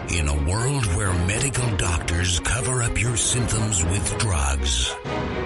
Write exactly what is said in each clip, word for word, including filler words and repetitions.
In a world where medical doctors cover up your symptoms with drugs,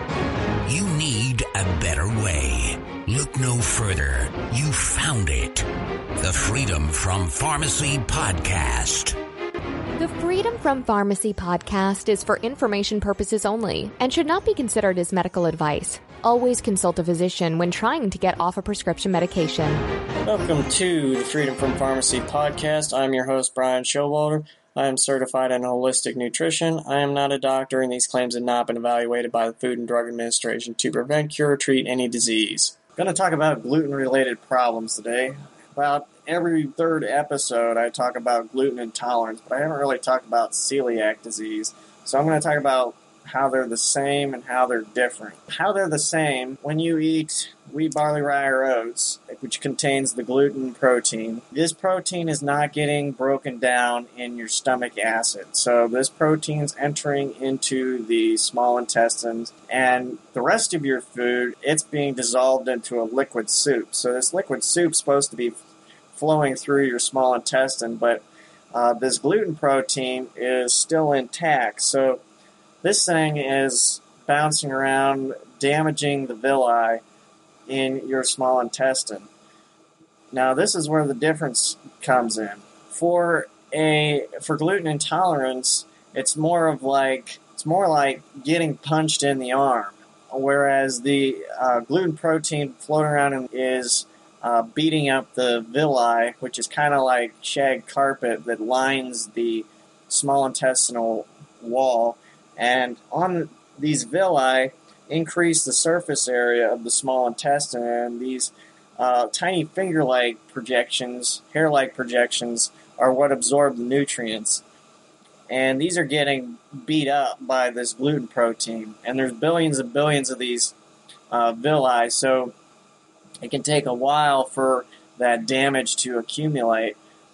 you need a better way. Look no further. You found it. The Freedom from Pharmacy Podcast. The Freedom from Pharmacy Podcast is for information purposes only and should not be considered as medical advice. Always consult a physician when trying to get off a prescription medication. Welcome to the Freedom from Pharmacy Podcast. I'm your host, Brian Showalter. I am certified in holistic nutrition. I am not a doctor, and these claims have not been evaluated by the Food and Drug Administration to prevent, cure, or treat any disease. I'm going to talk about gluten-related problems today. About every third episode, I talk about gluten intolerance, but I haven't really talked about celiac disease. So I'm going to talk about how they're the same and how they're different. How they're the same: when you eat wheat, barley, rye, or oats, which contains the gluten protein, this protein is not getting broken down in your stomach acid. So this protein's entering into the small intestines, and the rest of your food, it's being dissolved into a liquid soup. So this liquid soup's supposed to be flowing through your small intestine, but uh, this gluten protein is still intact. So this thing is bouncing around, damaging the villi in your small intestine. Now, this is where the difference comes in. For a for gluten intolerance, it's more of like it's more like getting punched in the arm, whereas the uh, gluten protein floating around is uh, beating up the villi, which is kind of like shag carpet that lines the small intestinal wall. And on these villi, increase the surface area of the small intestine, and these uh, tiny finger-like projections, hair-like projections, are what absorb the nutrients. And these are getting beat up by this gluten protein. And there's billions and billions of these uh, villi, so it can take a while for that damage to accumulate.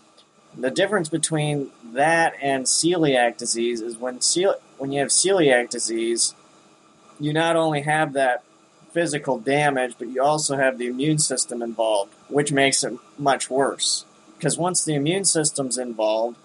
The difference between that and celiac disease is when cel- when you have celiac disease, you not only have that physical damage, but you also have the immune system involved, which makes it much worse. Because once the immune system's involved,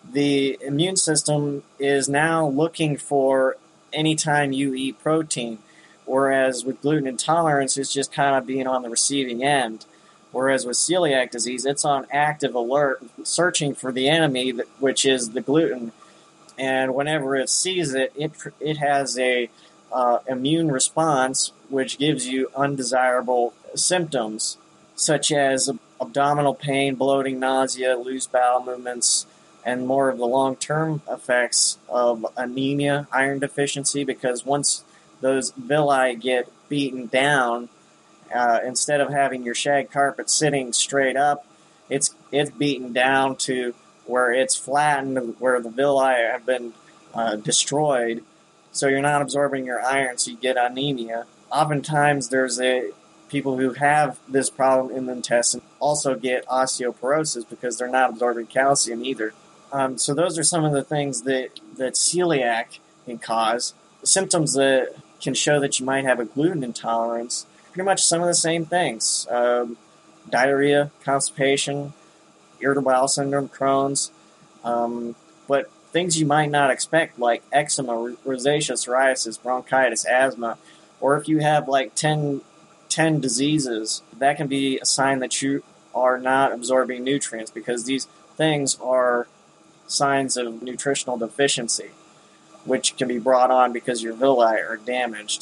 the immune system is now looking for any time you eat protein, whereas with gluten intolerance, it's just kind of being on the receiving end. Whereas with celiac disease, it's on active alert, searching for the enemy, which is the gluten. And whenever it sees it, it it has a uh, immune response, which gives you undesirable symptoms, such as abdominal pain, bloating, nausea, loose bowel movements, and more of the long-term effects of anemia, iron deficiency, because once those villi get beaten down, Uh, instead of having your shag carpet sitting straight up, it's it's beaten down to where it's flattened, where the villi have been uh, destroyed. So you're not absorbing your iron, so you get anemia. Oftentimes, there's a people who have this problem in the intestine also get osteoporosis because they're not absorbing calcium either. Um, so those are some of the things that that celiac can cause. Symptoms that can show that you might have a gluten intolerance. Pretty much some of the same things. Um, diarrhea, constipation, irritable bowel syndrome, Crohn's, um, but things you might not expect like eczema, rosacea, psoriasis, bronchitis, asthma, or if you have like ten, ten diseases, that can be a sign that you are not absorbing nutrients, because these things are signs of nutritional deficiency, which can be brought on because your villi are damaged.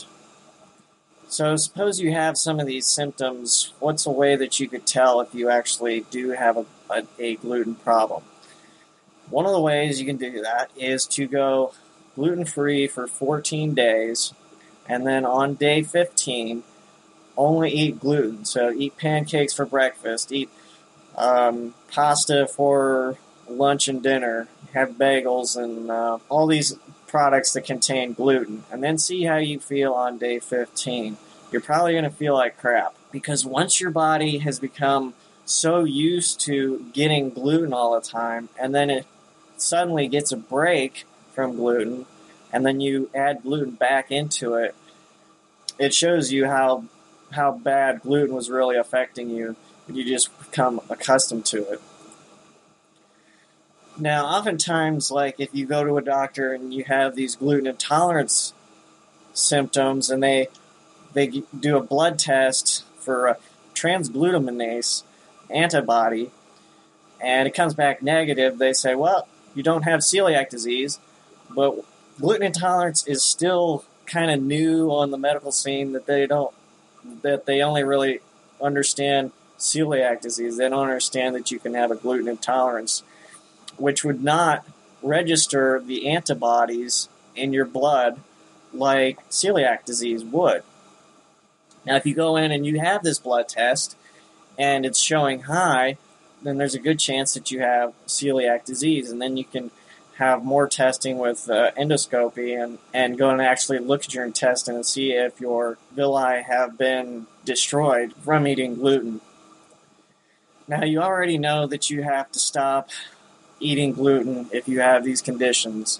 So suppose you have some of these symptoms. What's a way that you could tell if you actually do have a, a, a gluten problem? One of the ways you can do that is to go gluten-free for fourteen days, and then on day fifteen, only eat gluten. So eat pancakes for breakfast, eat um, pasta for lunch and dinner, have bagels, and uh, all these products that contain gluten, and then see how you feel on day fifteen. You're probably going to feel like crap, because once your body has become so used to getting gluten all the time, and then it suddenly gets a break from gluten, and then you add gluten back into it, it shows you how how bad gluten was really affecting you when you just become accustomed to it. Now, oftentimes, like if you go to a doctor and you have these gluten intolerance symptoms, and they they do a blood test for a transglutaminase antibody, and it comes back negative, they say, well, you don't have celiac disease, but gluten intolerance is still kind of new on the medical scene, that they don't, that they only really understand celiac disease. They don't understand that you can have a gluten intolerance, which would not register the antibodies in your blood like celiac disease would. Now, if you go in and you have this blood test and it's showing high, then there's a good chance that you have celiac disease, and then you can have more testing with uh, endoscopy and, and go and actually look at your intestine and see if your villi have been destroyed from eating gluten. Now, you already know that you have to stop eating gluten if you have these conditions,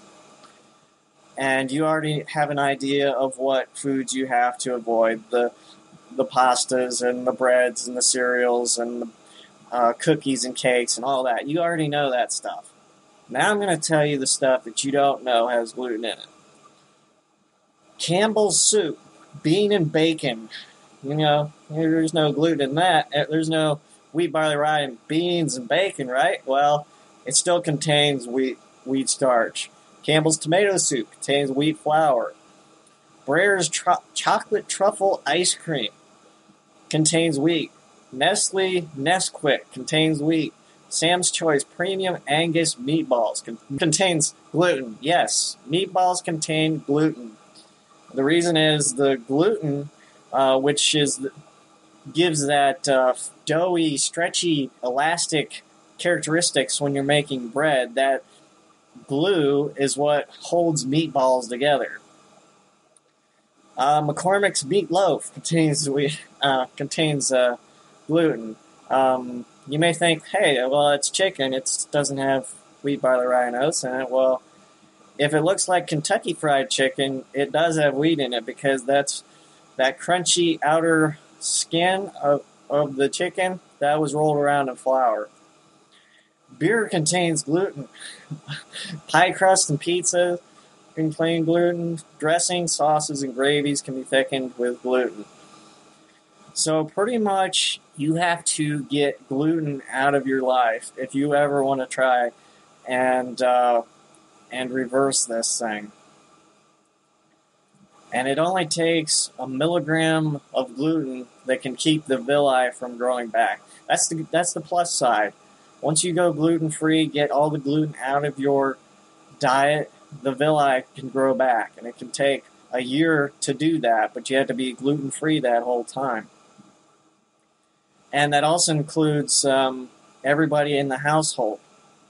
and you already have an idea of what foods you have to avoid, the the pastas and the breads and the cereals and the uh, cookies and cakes and all that. You already know that stuff. Now I'm going to tell you the stuff that you don't know has gluten in it. Campbell's soup, bean and bacon. You know, there's no gluten in that. There's no wheat, barley, rye, and beans and bacon, right? Well, it still contains wheat, wheat starch. Campbell's tomato soup contains wheat flour. Breyer's tr- chocolate truffle ice cream contains wheat. Nestle Nesquik contains wheat. Sam's Choice Premium Angus meatballs con- contains gluten. Yes, meatballs contain gluten. The reason is the gluten, uh, which is the, gives that uh, doughy, stretchy, elastic characteristics when you're making bread. That glue is what holds meatballs together. Uh, McCormick's meatloaf contains uh, contains uh, gluten. Um, you may think, hey, well, it's chicken. It doesn't have wheat, barley, rye, and oats in it. Well, if it looks like Kentucky Fried Chicken, it does have wheat in it, because that's that crunchy outer skin of, of the chicken that was rolled around in flour. Beer contains gluten. Pie crust and pizza contain gluten. Dressing, sauces, and gravies can be thickened with gluten. So pretty much you have to get gluten out of your life if you ever want to try and uh, and reverse this thing. And it only takes a milligram of gluten that can keep the villi from growing back. That's the that's the plus side. Once you go gluten-free, get all the gluten out of your diet, the villi can grow back. And it can take a year to do that, but you have to be gluten-free that whole time. And that also includes um, everybody in the household.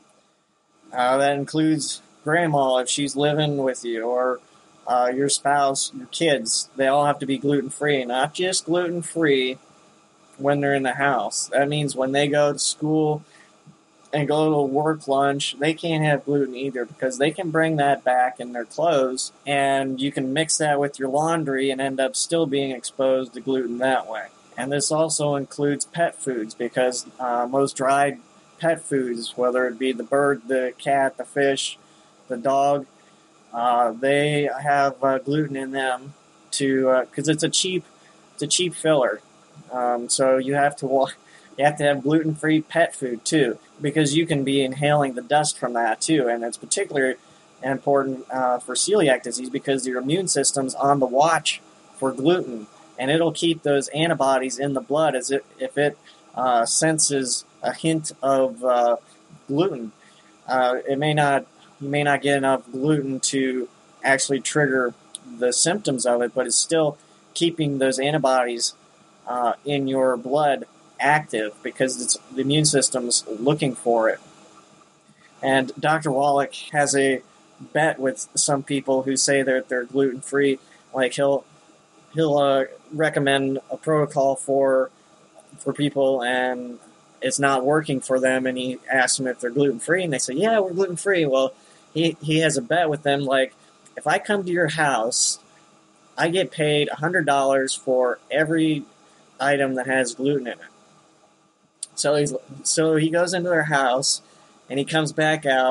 Uh, that includes grandma if she's living with you, or uh, your spouse, your kids. They all have to be gluten-free, not just gluten-free when they're in the house. That means when they go to school and go to a work lunch, they can't have gluten either, because they can bring that back in their clothes, and you can mix that with your laundry and end up still being exposed to gluten that way. And this also includes pet foods, because uh, most dried pet foods, whether it be the bird, the cat, the fish, the dog, uh, they have uh, gluten in them to because uh, it's a cheap it's a cheap filler. Um, so you have to you have to have gluten-free pet food too, because you can be inhaling the dust from that too, and it's particularly important uh, for celiac disease, because your immune system's on the watch for gluten, and it'll keep those antibodies in the blood as it, if it uh, senses a hint of uh, gluten. Uh, it may not you may not get enough gluten to actually trigger the symptoms of it, but it's still keeping those antibodies uh, in your blood active, because it's, the immune system's looking for it. And Doctor Wallach has a bet with some people who say that they're gluten-free. Like he'll he'll uh, recommend a protocol for for people, and it's not working for them, and he asks them if they're gluten-free, and they say, yeah, we're gluten-free. Well, he, he has a bet with them, like, if I come to your house, I get paid one hundred dollars for every item that has gluten in it. So he's so he goes into their house, and he comes back out,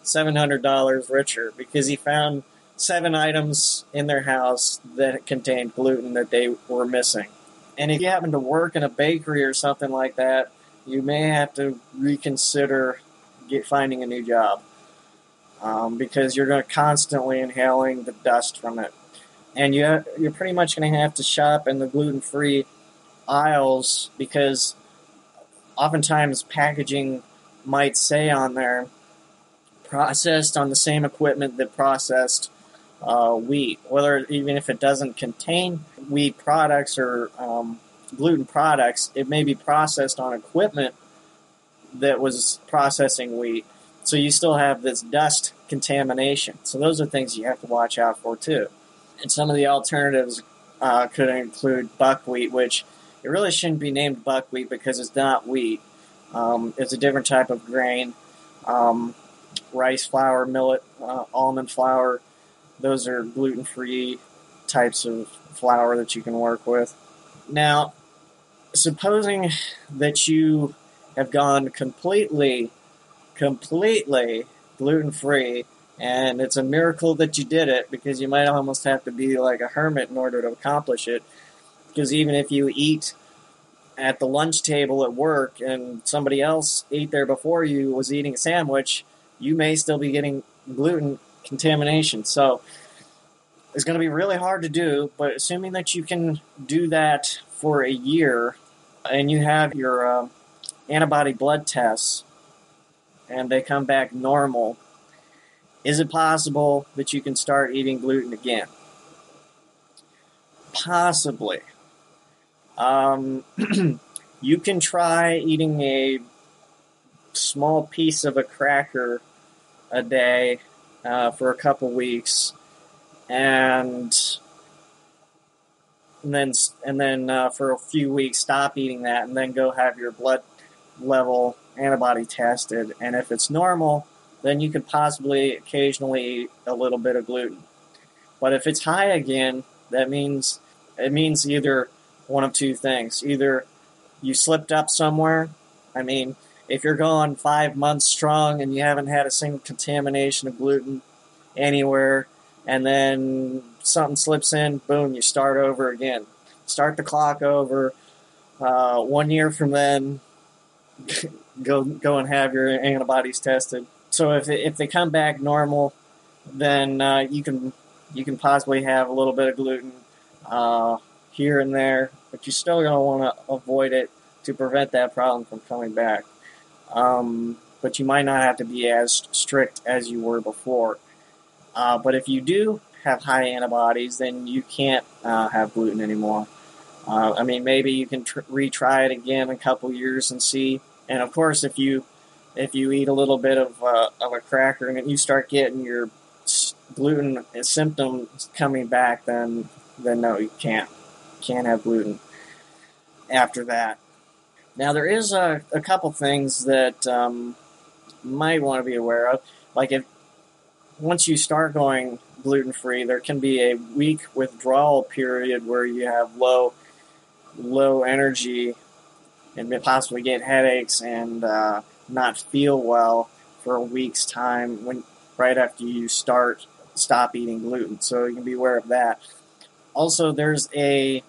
seven hundred dollars richer because he found seven items in their house that contained gluten that they were missing. And if you happen to work in a bakery or something like that, you may have to reconsider get finding a new job um, because you're going to constantly inhaling the dust from it. And you, you're pretty much going to have to shop in the gluten-free aisles because oftentimes packaging might say on there, processed on the same equipment that processed uh, wheat. Whether even if it doesn't contain wheat products or um, gluten products, it may be processed on equipment that was processing wheat. So you still have this dust contamination. So those are things you have to watch out for too. And some of the alternatives uh, could include buckwheat, which it really shouldn't be named buckwheat because it's not wheat. Um, it's a different type of grain. Um, rice flour, millet, uh, almond flour, those are gluten-free types of flour that you can work with. Now, supposing that you have gone completely, completely gluten-free, and it's a miracle that you did it because you might almost have to be like a hermit in order to accomplish it. Because even if you eat at the lunch table at work and somebody else ate there before you was eating a sandwich, you may still be getting gluten contamination. So it's going to be really hard to do, but assuming that you can do that for a year and you have your uh, antibody blood tests and they come back normal, is it possible that you can start eating gluten again? Possibly. Um, you can try eating a small piece of a cracker a day uh, for a couple weeks, and, and then and then uh, for a few weeks stop eating that, and then go have your blood level antibody tested. And if it's normal, then you could possibly occasionally eat a little bit of gluten. But if it's high again, that means it means either one of two things. Either you slipped up somewhere. I mean, if you're going five months strong and you haven't had a single contamination of gluten anywhere, and then something slips in, boom, you start over again. Start the clock over. Uh, one year from then, go go and have your antibodies tested. So if if they come back normal, then uh, you can you can possibly have a little bit of gluten uh, here and there, but you're still going to want to avoid it to prevent that problem from coming back. Um, but you might not have to be as strict as you were before. Uh, but if you do have high antibodies, then you can't uh, have gluten anymore. Uh, I mean, maybe you can tr- retry it again in a couple years and see. And of course, if you if you eat a little bit of uh, of a cracker and you start getting your gluten symptoms coming back, then then no, you can't can't have gluten after that. Now, there is a, a couple things that um, you might want to be aware of. Like, if once you start going gluten-free, there can be a week withdrawal period where you have low low energy and possibly get headaches and uh, not feel well for a week's time when right after you start stop eating gluten. So you can be aware of that. Also, there's a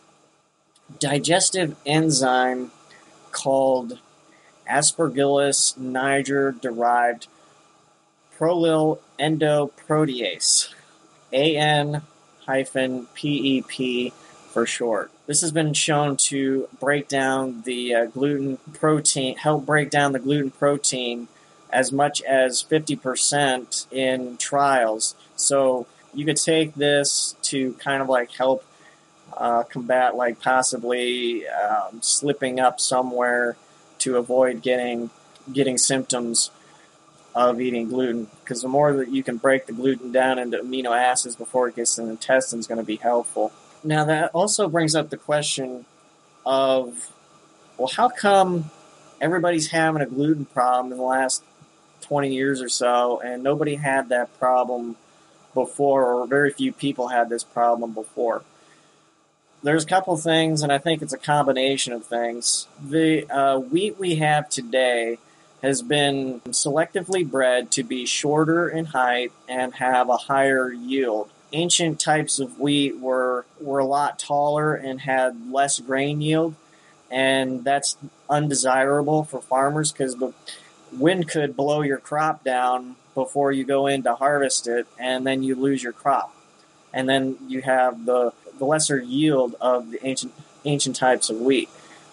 digestive enzyme called Aspergillus niger-derived prolyl endoprotease, A N P E P for short. This has been shown to break down the uh, gluten protein, help break down the gluten protein as much as fifty percent in trials. So you could take this to kind of like help uh, combat like possibly um, slipping up somewhere to avoid getting getting symptoms of eating gluten. Because the more that you can break the gluten down into amino acids before it gets in the intestine is going to be helpful. Now that also brings up the question of, well, how come everybody's having a gluten problem in the last twenty years or so, and nobody had that problem before, or very few people had this problem before? There's a couple things, and I think it's a combination of things. The uh, wheat we have today has been selectively bred to be shorter in height and have a higher yield. Ancient types of wheat were were a lot taller and had less grain yield, and that's undesirable for farmers because the wind could blow your crop down before you go in to harvest it, and then you lose your crop. And then you have the, the lesser yield of the ancient ancient types of wheat.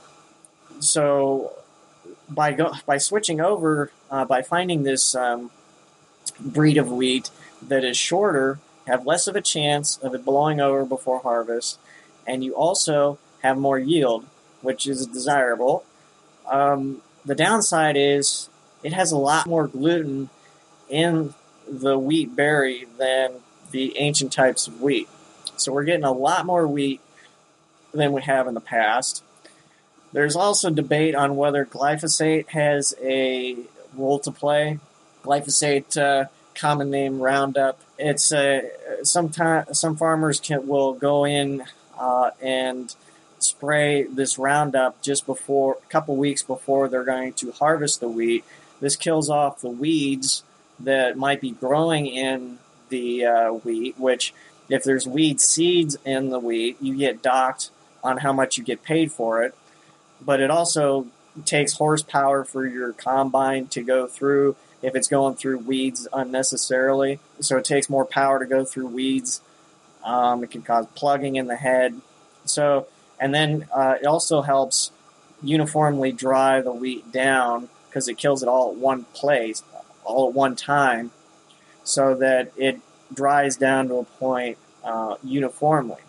So by go, by switching over, uh, by finding this um, breed of wheat that is shorter, have less of a chance of it blowing over before harvest, and you also have more yield, which is desirable. Um, the downside is it has a lot more gluten in the wheat berry than the ancient types of wheat. So we're getting a lot more wheat than we have in the past. There's also debate on whether glyphosate has a role to play. Glyphosate, uh, common name Roundup. It's uh, sometimes some farmers can will go in uh, and spray this Roundup just before a couple weeks before they're going to harvest the wheat. This kills off the weeds that might be growing in the uh, wheat, which if there's weed seeds in the wheat, you get docked on how much you get paid for it. But it also takes horsepower for your combine to go through if it's going through weeds unnecessarily. So it takes more power to go through weeds. Um, it can cause plugging in the head. So, and then uh, it also helps uniformly dry the wheat down because it kills it all at one place, all at one time, so that it dries down to a point uh, uniformly.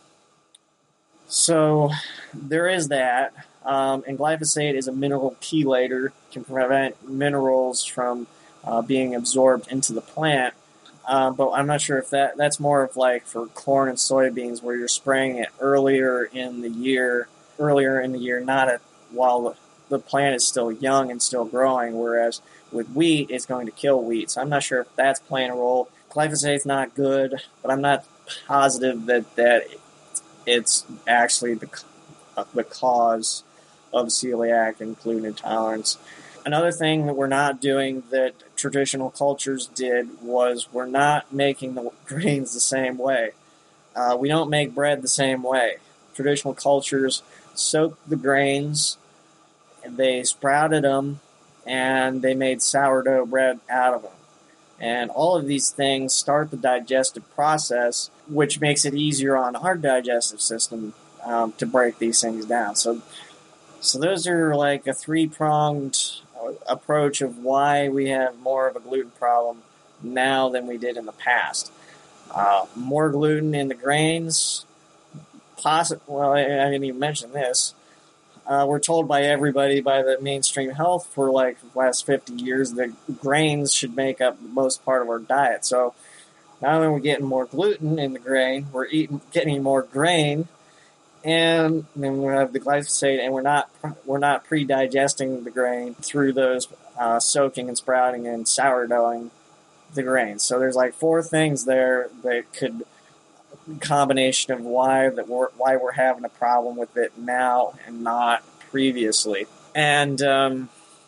So there is that. Um, and glyphosate is a mineral chelator, can prevent minerals from uh, being absorbed into the plant. Uh, but I'm not sure if that that's more of like for corn and soybeans, where you're spraying it earlier in the year, earlier in the year, not at, while the, the plant is still young and still growing. Whereas with wheat, it's going to kill wheat. So I'm not sure if that's playing a role. Glyphosate's not good, but I'm not positive that that it's actually the the cause of celiac and gluten intolerance. Another thing that we're not doing that traditional cultures did was we're not making the grains the same way. Uh, we don't make bread the same way. Traditional cultures soaked the grains, and they sprouted them, and they made sourdough bread out of them. And all of these things start the digestive process, which makes it easier on our digestive system um, to break these things down. So So those are like a three-pronged approach of why we have more of a gluten problem now than we did in the past. Uh, more gluten in the grains. Possi- well, I, I didn't even mention this. Uh, we're told by everybody, by the mainstream health for like the last fifty years, that grains should make up the most part of our diet. So not only are we getting more gluten in the grain, we're eating, getting more grain. And then we have the glyphosate, and we're not we're not pre-digesting the grain through those uh, soaking and sprouting and sourdoughing the grain. So there's like four things there that could combination of why that we're why we're having a problem with it now and not previously. And um,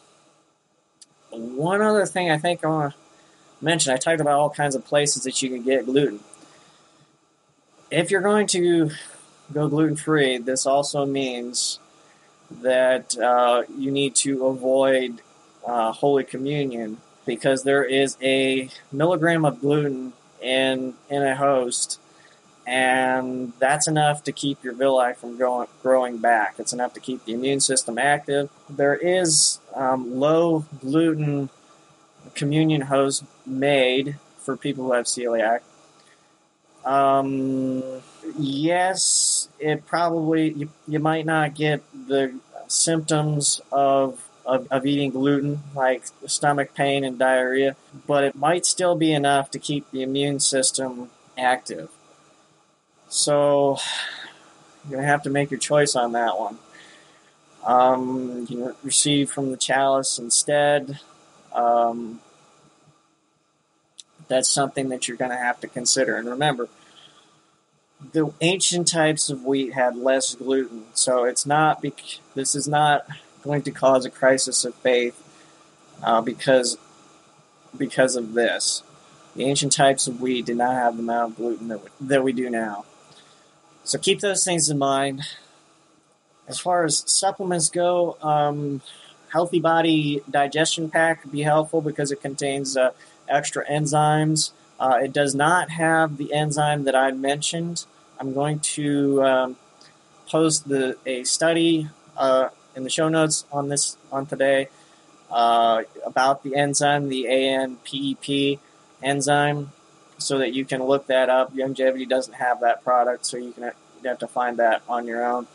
one other thing I think I want to mention, I talked about all kinds of places that you can get gluten. If you're going to go gluten-free, this also means that uh, you need to avoid uh, Holy Communion, because there is a milligram of gluten in in a host, and that's enough to keep your villi from growing, growing back. It's enough to keep the immune system active. There is um, low gluten communion host made for people who have celiac. Um, yes, it probably, you, you might not get the symptoms of, of, of eating gluten, like stomach pain and diarrhea, but it might still be enough to keep the immune system active. So, you're going to have to make your choice on that one. Um, you can receive from the chalice instead. Um, that's something that you're going to have to consider. And remember, the ancient types of wheat had less gluten, so it's not. Bec- this is not going to cause a crisis of faith uh, because because of this. The ancient types of wheat did not have the amount of gluten that we, that we do now. So keep those things in mind. As far as supplements go, um, Healthy Body Digestion Pack would be helpful because it contains uh, extra enzymes. Uh, it does not have the enzyme that I mentioned. I'm going to um, post the a study uh, in the show notes on this on today uh, about the enzyme, the A N P E P enzyme, so that you can look that up. Youngevity doesn't have that product, so you can you have to find that on your own.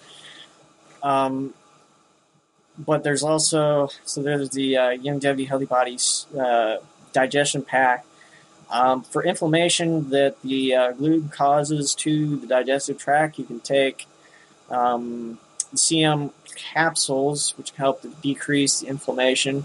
Um, but there's also so there's the uh, Youngevity Healthy Body uh, Digestion Pack. Um, for inflammation that the uh, gluten causes to the digestive tract, you can take um, C M capsules, which can help to decrease the inflammation.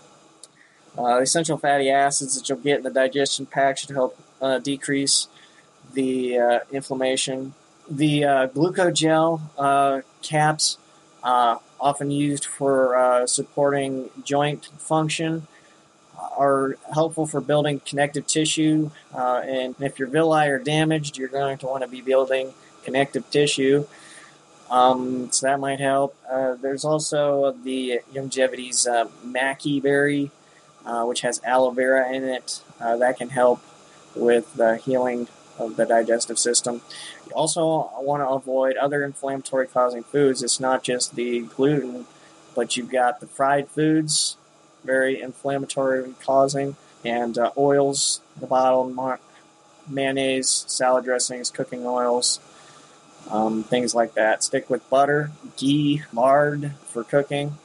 Uh, essential fatty acids that you'll get in the digestion pack should help uh, decrease the uh, inflammation. The uh, glucogel uh, caps, uh, often used for uh, supporting joint function, are helpful for building connective tissue, uh, and if your villi are damaged, you're going to want to be building connective tissue, um, so that might help. Uh, there's also the Youngevity's uh, Maqui berry, uh, which has aloe vera in it. Uh, that can help with the healing of the digestive system. You also want to avoid other inflammatory causing foods. It's not just the gluten, but you've got the fried foods, very inflammatory causing, and uh, oils, the bottle, ma- mayonnaise, salad dressings, cooking oils, um, things like that. Stick with butter, ghee, lard for cooking.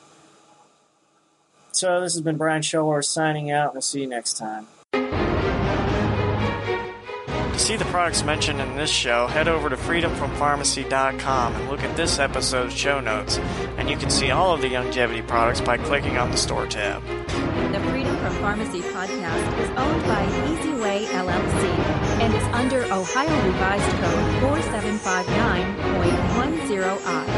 So this has been Brian Showalter signing out, and we'll see you next time. To see the products mentioned in this show, head over to freedom from pharmacy dot com and look at this episode's show notes, and you can see all of the Youngevity products by clicking on the store tab. The Freedom from Pharmacy podcast is owned by EasyWay L L C and is under Ohio Revised Code four seven five nine point one zero I.